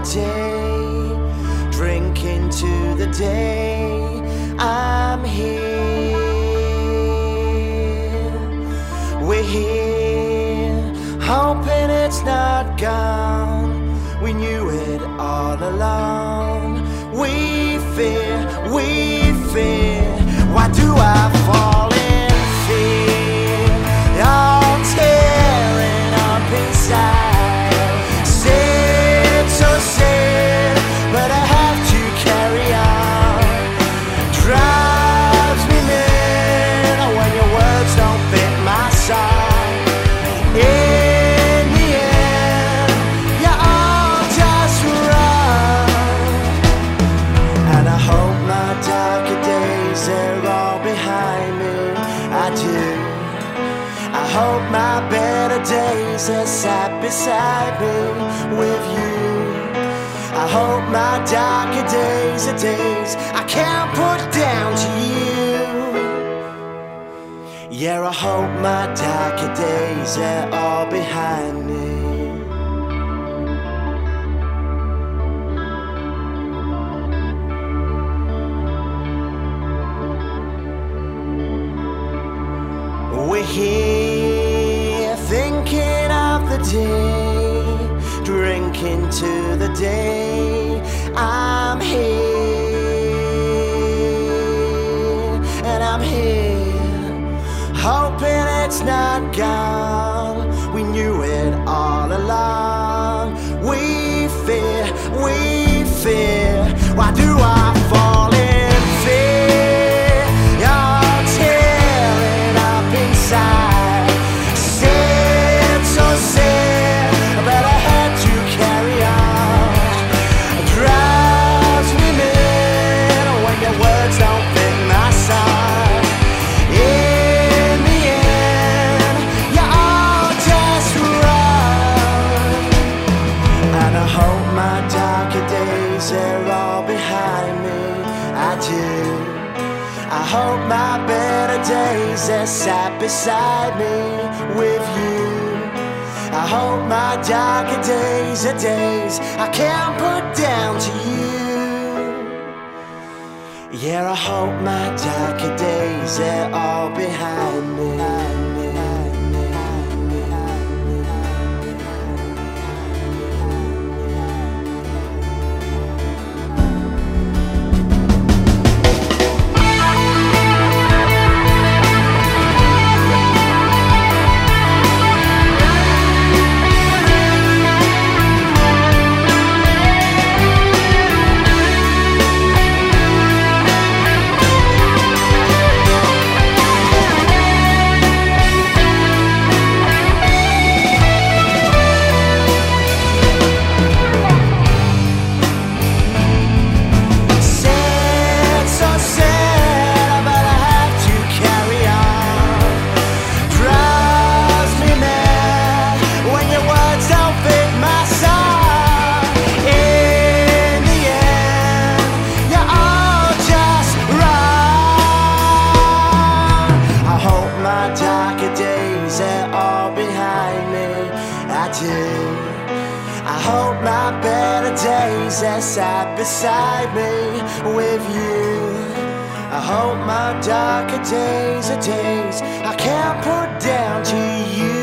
day, drinking to the day I'm here. We're here, hoping it's not gone. We knew it all along. We fear, why do I fall in fear? All tearing up inside. Sad, so sad, but I have to carry on. Drives me mad when your words don't fit my song. In the end, you all just run. And I hope my darker days are all behind me. I do. I hope my better days are sat beside me with you. I hope my darker days are days I can't put down to you. Yeah, I hope my darker days are all behind me. We're here thinking of the day, drinking to the day I'm here. And I'm here, hoping it's not gone. We knew it all along. We fear, why do I fall in fear? You're tearing up inside. Sad, so sad, but I had to carry on. Drives me mad when your words don't fit my song. In the end, you all just run. And I hope my darker days are all behind me. I do. I hope my better days are sat beside me with you. I hope my darker days are days I can't put down to you. Yeah, I hope my darker days are all behind me. I hope my better days are sat beside me with you. I hope my darker days are days I can't put down to you.